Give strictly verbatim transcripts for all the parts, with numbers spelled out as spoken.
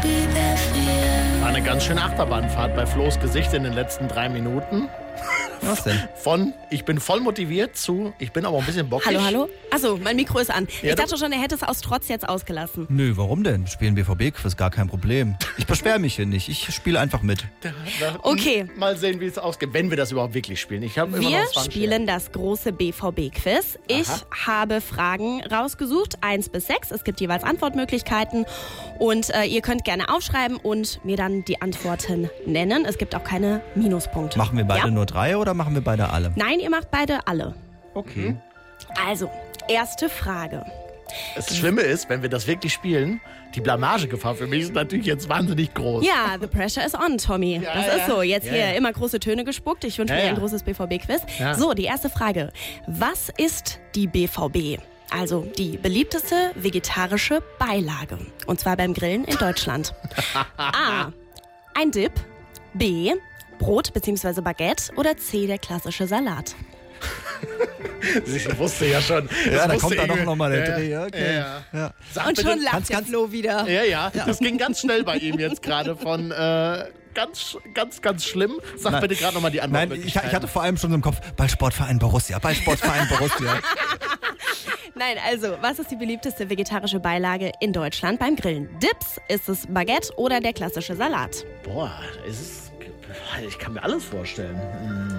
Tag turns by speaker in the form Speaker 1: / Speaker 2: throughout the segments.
Speaker 1: War eine ganz schöne Achterbahnfahrt bei Flo's Gesicht in den letzten drei Minuten.
Speaker 2: Was denn?
Speaker 1: Von ich bin voll motiviert zu ich bin aber ein bisschen bockig.
Speaker 3: Hallo, hallo? Achso, mein Mikro ist an.
Speaker 1: Ja,
Speaker 3: ich dachte schon, er hätte es aus Trotz jetzt ausgelassen.
Speaker 2: Nö, warum denn? Spielen B V B-Quiz, gar kein Problem. Ich beschwere mich hier nicht, ich spiele einfach mit.
Speaker 3: Okay.
Speaker 1: Mal sehen, wie es ausgeht, wenn wir das überhaupt wirklich spielen. Ich hab immer
Speaker 3: Wir
Speaker 1: noch zwanzig
Speaker 3: spielen das große B V B-Quiz. Ich
Speaker 1: Aha.
Speaker 3: habe Fragen rausgesucht, eins bis sechs. Es gibt jeweils Antwortmöglichkeiten. Und äh, ihr könnt gerne aufschreiben und mir dann die Antworten nennen. Es gibt auch keine Minuspunkte.
Speaker 2: Machen wir beide
Speaker 3: Ja?
Speaker 2: nur drei oder machen wir beide alle?
Speaker 3: Nein, ihr macht beide alle.
Speaker 2: Okay.
Speaker 3: Also, erste Frage.
Speaker 1: Das Schlimme ist, wenn wir das wirklich spielen, die Blamagegefahr für mich ist natürlich jetzt wahnsinnig groß.
Speaker 3: Ja, the pressure is on, Tommy.
Speaker 1: Ja,
Speaker 3: das
Speaker 1: ja.
Speaker 3: ist so. Jetzt
Speaker 1: Ja,
Speaker 3: hier
Speaker 1: ja.
Speaker 3: immer große Töne gespuckt. Ich wünsche
Speaker 1: Ja,
Speaker 3: mir
Speaker 1: ja.
Speaker 3: ein großes B V B-Quiz.
Speaker 1: Ja.
Speaker 3: So, die erste Frage. Was ist die B V B? Also die beliebteste vegetarische Beilage. Und zwar beim Grillen in Deutschland. A. Ein Dip. B. Brot bzw. Baguette. Oder C. Der klassische Salat.
Speaker 1: Ich wusste ja schon.
Speaker 2: Ja,
Speaker 1: das
Speaker 2: da
Speaker 1: wusste
Speaker 2: kommt dann
Speaker 1: irgendwie-
Speaker 2: doch nochmal der
Speaker 1: Ja,
Speaker 2: Dreh. Okay.
Speaker 1: Ja, ja.
Speaker 2: Ja.
Speaker 1: Sag
Speaker 3: Und
Speaker 1: bitte-
Speaker 3: schon lacht
Speaker 2: ganz,
Speaker 3: der
Speaker 2: ganz-
Speaker 3: Flo wieder.
Speaker 1: Ja, ja, das ging ganz schnell bei ihm jetzt gerade von äh, ganz, ganz, ganz schlimm. Sag
Speaker 2: Nein.
Speaker 1: bitte gerade nochmal die
Speaker 2: Nein, ich,
Speaker 1: Antwortmöglichkeiten.
Speaker 2: ich hatte vor allem schon so im Kopf, Ballsportverein Borussia, Ballsportverein Borussia.
Speaker 3: Nein, also, was ist die beliebteste vegetarische Beilage in Deutschland beim Grillen? Dips, ist es Baguette oder der klassische Salat?
Speaker 1: Boah, es ist, ich kann mir alles vorstellen. Hm.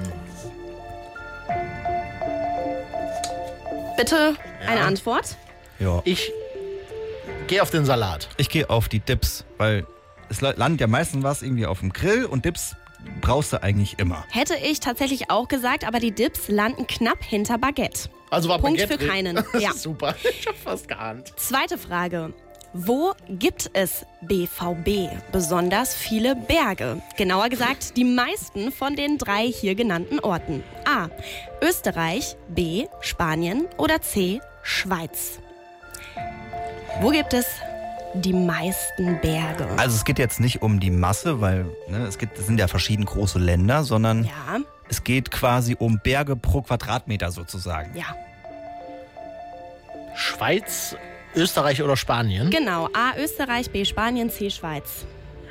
Speaker 3: Bitte eine
Speaker 1: Ja.
Speaker 3: Antwort.
Speaker 2: Ja.
Speaker 1: Ich gehe auf den Salat.
Speaker 2: Ich gehe auf die Dips, weil es landet ja meistens was irgendwie auf dem Grill und Dips brauchst du eigentlich immer.
Speaker 3: Hätte ich tatsächlich auch gesagt, aber die Dips landen knapp hinter Baguette.
Speaker 1: Also war
Speaker 3: Punkt
Speaker 1: Baguette
Speaker 3: für
Speaker 1: drin.
Speaker 3: keinen. Ja.
Speaker 1: Super, ich hab fast geahnt.
Speaker 3: Zweite Frage. Wo gibt es B V B? Besonders viele Berge. Genauer gesagt, die meisten von den drei hier genannten Orten. A. Österreich, B. Spanien oder C. Schweiz. Wo gibt es die meisten Berge?
Speaker 2: Also es geht jetzt nicht um die Masse, weil ne, es, gibt, es sind ja verschieden große Länder, sondern
Speaker 3: Ja,
Speaker 2: es geht quasi um Berge pro Quadratmeter sozusagen.
Speaker 3: ja.
Speaker 1: Schweiz, Österreich oder Spanien?
Speaker 3: Genau. A. Österreich, B. Spanien, C. Schweiz.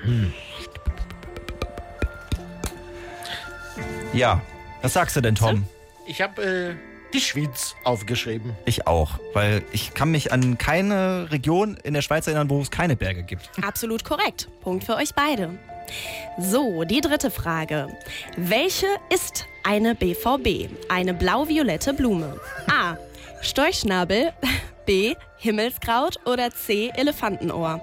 Speaker 2: Ja, was sagst du denn, Tom?
Speaker 1: Ich habe äh, die Schweiz aufgeschrieben.
Speaker 2: Ich auch, weil ich kann mich an keine Region in der Schweiz erinnern, wo es keine Berge gibt.
Speaker 3: Absolut korrekt. Punkt für euch beide. So, die dritte Frage. Welche ist eine B V B? Eine blau-violette Blume. A. Storchschnabel. B. Himmelskraut. Oder C. Elefantenohr.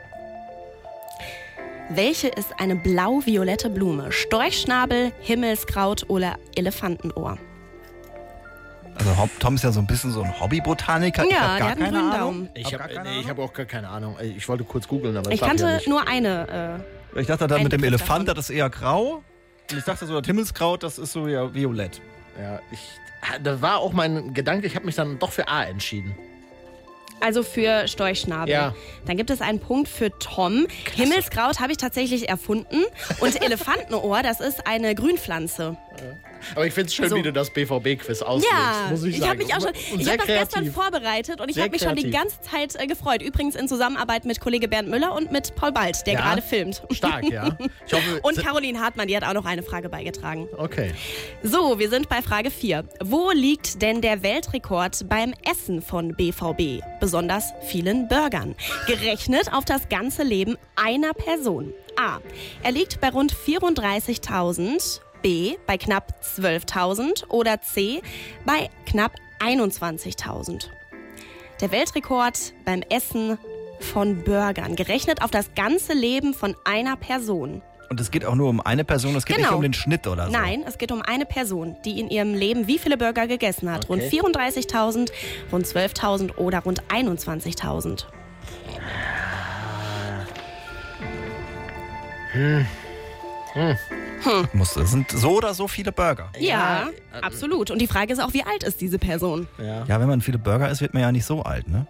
Speaker 3: Welche ist eine blau-violette Blume? Storchschnabel, Himmelskraut oder Elefantenohr?
Speaker 2: Also Hop- Tom ist ja so ein bisschen so ein Hobbybotaniker. ich
Speaker 3: Ja,
Speaker 2: hab
Speaker 3: der
Speaker 2: gar
Speaker 3: hat einen
Speaker 2: keine
Speaker 3: grünen
Speaker 2: Ahnung.
Speaker 3: Daumen.
Speaker 1: Ich
Speaker 2: Hab
Speaker 1: habe
Speaker 2: gar keine
Speaker 1: nee, ich
Speaker 2: Ahnung.
Speaker 1: hab auch gar keine Ahnung. Ich wollte kurz googeln, aber das
Speaker 3: Ich
Speaker 1: darf
Speaker 3: kannte
Speaker 1: ja nicht.
Speaker 3: nur eine.
Speaker 2: Ich dachte dann
Speaker 3: Ein
Speaker 2: mit dem
Speaker 3: Begriff
Speaker 2: Elefant,
Speaker 3: davon.
Speaker 2: das ist eher grau. Und ich dachte so, das Himmelskraut, das ist so ja violett.
Speaker 1: Ja, ich, das war auch mein Gedanke. Ich habe mich dann doch für A entschieden.
Speaker 3: Äh, also für Storchschnabel.
Speaker 1: Ja.
Speaker 3: Dann gibt es einen Punkt für Tom. Himmelskraut habe ich tatsächlich erfunden. Und Elefantenohr, das ist eine Grünpflanze.
Speaker 1: Aber ich finde es schön,
Speaker 3: So.
Speaker 1: wie du das B V B-Quiz auslegst,
Speaker 3: Ja,
Speaker 1: muss ich
Speaker 3: ich
Speaker 1: sagen.
Speaker 3: habe mich auch schon,
Speaker 1: Und
Speaker 3: ich
Speaker 1: sehr
Speaker 3: habe das gestern
Speaker 1: kreativ.
Speaker 3: vorbereitet und ich
Speaker 1: Sehr
Speaker 3: habe mich schon die
Speaker 1: kreativ.
Speaker 3: ganze Zeit äh, gefreut. Übrigens in Zusammenarbeit mit Kollege Bernd Müller und mit Paul Bald, der
Speaker 1: Ja?
Speaker 3: gerade filmt.
Speaker 1: Stark, ja. Ich hoffe,
Speaker 3: Und Caroline Hartmann, die hat auch noch eine Frage beigetragen.
Speaker 1: okay.
Speaker 3: So, wir sind bei Frage vier. Wo liegt denn der Weltrekord beim Essen von B V B? Besonders vielen Burgern. Gerechnet auf das ganze Leben einer Person. A. Er liegt bei rund vierunddreißigtausend. B. Bei knapp zwölftausend. Oder C. Bei knapp einundzwanzigtausend. Der Weltrekord beim Essen von Burgern. Gerechnet auf das ganze Leben von einer Person.
Speaker 2: Und es geht auch nur um eine Person, es geht
Speaker 3: Genau.
Speaker 2: nicht um den Schnitt oder so.
Speaker 3: Nein, es geht um eine Person, die in ihrem Leben wie viele Burger gegessen hat.
Speaker 1: Okay.
Speaker 3: Rund vierunddreißigtausend, rund zwölftausend oder rund einundzwanzigtausend.
Speaker 2: Muss, es sind so oder so viele Burger.
Speaker 3: Ja,
Speaker 1: Ja, äh,
Speaker 3: absolut. Und die Frage ist auch, wie alt ist diese Person?
Speaker 1: Ja.
Speaker 2: Ja, wenn man viele Burger isst, wird man ja nicht so alt, ne?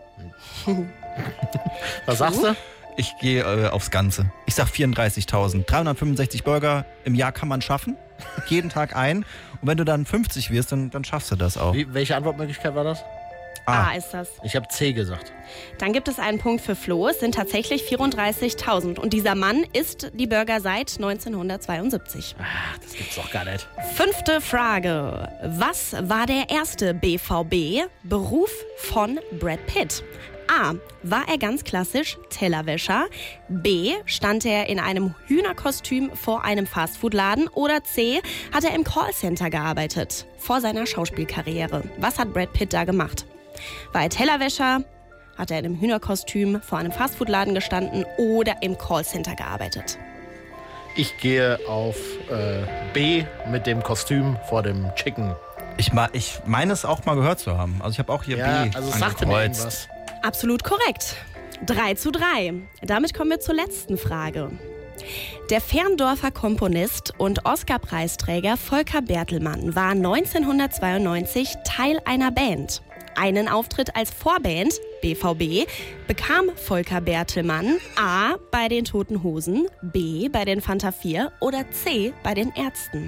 Speaker 1: Was sagst du?
Speaker 2: Ich gehe äh, aufs Ganze. Ich sag vierunddreißigtausend. dreihundertfünfundsechzig Burger im Jahr kann man schaffen. Jeden Tag ein. Und wenn du dann fünfzig wirst, dann, dann schaffst du das auch.
Speaker 1: Wie, welche Antwortmöglichkeit war das?
Speaker 3: A ist das.
Speaker 1: Ich habe C gesagt.
Speaker 3: Dann gibt es einen Punkt für Flo. Es sind tatsächlich vierunddreißigtausend. Und dieser Mann isst die Burger seit neunzehnhundertzweiundsiebzig.
Speaker 1: Ach, das gibt's doch gar nicht.
Speaker 3: Fünfte Frage. Was war der erste B V B-Beruf von Brad Pitt? A. War er ganz klassisch Tellerwäscher? B. Stand er in einem Hühnerkostüm vor einem Fastfood-Laden? Oder C. Hat er im Callcenter gearbeitet vor seiner Schauspielkarriere? Was hat Brad Pitt da gemacht? War er Tellerwäscher? Hat er in einem Hühnerkostüm vor einem Fastfood-Laden gestanden oder im Callcenter gearbeitet?
Speaker 1: Ich gehe auf äh, B mit dem Kostüm vor dem Chicken.
Speaker 2: Ich, ma- ich meine es auch mal gehört zu haben. Also ich habe auch hier
Speaker 1: Ja,
Speaker 2: B
Speaker 1: also es sagte mir
Speaker 2: angekreuzt.
Speaker 1: irgendwas.
Speaker 3: Absolut korrekt. drei zu drei. Damit kommen wir zur letzten Frage. Der Ferndorfer Komponist und Oscar-Preisträger Volker Bertelmann war neunzehnhundertzweiundneunzig Teil einer Band. Einen Auftritt als Vorband, B V B, bekam Volker Bertelmann A. bei den Toten Hosen, B. bei den Fanta vier oder C. bei den Ärzten.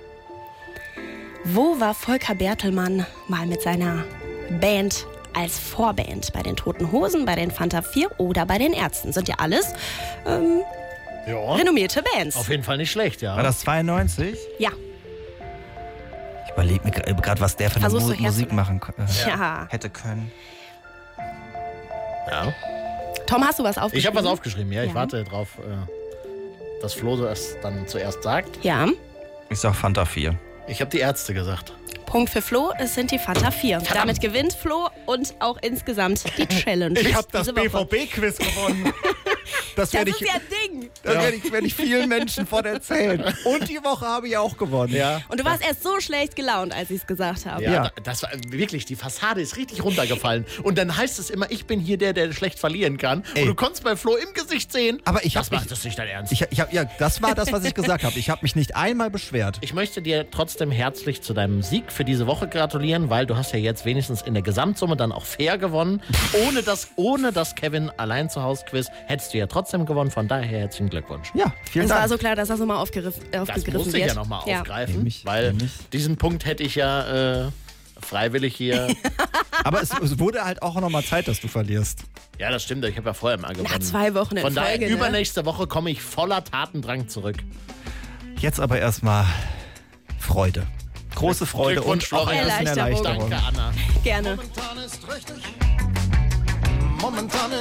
Speaker 3: Wo war Volker Bertelmann mal mit seiner Band als Vorband? Bei den Toten Hosen, bei den Fanta vier oder bei den Ärzten? Sind ja alles ähm,
Speaker 1: Ja,
Speaker 3: renommierte Bands.
Speaker 1: auf jeden Fall nicht schlecht, ja.
Speaker 2: War das zweiundneunzig?
Speaker 3: Ja.
Speaker 2: Ich überlege mir gerade, was der für eine
Speaker 3: Versuchst
Speaker 2: Mu-
Speaker 3: du
Speaker 2: Musik
Speaker 3: herzugehen?
Speaker 2: machen äh,
Speaker 3: Ja.
Speaker 2: hätte können.
Speaker 1: Ja.
Speaker 3: Tom, hast du was aufgeschrieben?
Speaker 1: Ich habe was aufgeschrieben, ja. Ich
Speaker 3: Ja.
Speaker 1: warte drauf, äh, dass Flo das dann zuerst sagt.
Speaker 3: Ja.
Speaker 2: Ich sag Fanta vier.
Speaker 1: Ich habe die Ärzte gesagt.
Speaker 3: Punkt für Flo, es sind die Fanta vier. Damit gewinnt Flo und auch insgesamt die Challenge.
Speaker 2: Ich habe das
Speaker 3: diese
Speaker 2: B V
Speaker 3: Woche.
Speaker 2: B-Quiz gewonnen. Das
Speaker 3: Das
Speaker 2: werde
Speaker 3: ist
Speaker 2: ich,
Speaker 3: ja ein Ding.
Speaker 2: das werde ich, werde ich vielen Menschen von erzählen. Und die Woche habe ich auch gewonnen.
Speaker 1: Ja.
Speaker 3: Und du warst erst so schlecht gelaunt, als ich es gesagt habe.
Speaker 1: Ja,
Speaker 2: Ja.
Speaker 1: da- das war wirklich, die Fassade ist richtig runtergefallen. Und dann heißt es immer, ich bin hier der, der schlecht verlieren kann.
Speaker 2: Ey.
Speaker 1: Und du konntest bei Flo im Gesicht sehen.
Speaker 2: Aber ich
Speaker 1: das
Speaker 2: hab
Speaker 1: macht
Speaker 2: mich-
Speaker 1: das nicht dein Ernst.
Speaker 2: Ich, ich hab, ja, das war das, was ich gesagt habe. Ich habe mich nicht einmal beschwert.
Speaker 1: Ich möchte dir trotzdem herzlich zu deinem Sieg für diese Woche gratulieren, weil du hast ja jetzt wenigstens in der Gesamtsumme dann auch fair gewonnen. Ohne das, ohne das Kevin allein zu Hause Quiz hättest du ja trotzdem gewonnen. Von daher herzlichen Glückwunsch.
Speaker 2: Ja, vielen
Speaker 3: Es war
Speaker 2: Dank.
Speaker 3: so klar, dass das nochmal aufgerissen,
Speaker 1: Das
Speaker 3: aufgegriffen
Speaker 1: musste ich
Speaker 3: wird.
Speaker 1: ja nochmal aufgreifen,
Speaker 2: Nämlich-
Speaker 1: weil
Speaker 2: nämlich-
Speaker 1: diesen Punkt hätte ich ja äh, freiwillig hier.
Speaker 2: Aber es, es wurde halt auch nochmal Zeit, dass du verlierst.
Speaker 1: Ja, das stimmt. Ich habe ja vorher mal gewonnen.
Speaker 3: Nach zwei Wochen in
Speaker 1: Von daher,
Speaker 3: Folge, ne?
Speaker 1: übernächste Woche komme ich voller Tatendrang zurück.
Speaker 2: Jetzt aber erstmal Freude. Große Freude und
Speaker 1: Glückwunsch,
Speaker 2: auch ein bisschen
Speaker 3: Erleichterung.
Speaker 2: Erleichterung.
Speaker 1: Danke, Anna.
Speaker 3: Gerne.
Speaker 4: Momentan ist richtig. Momentan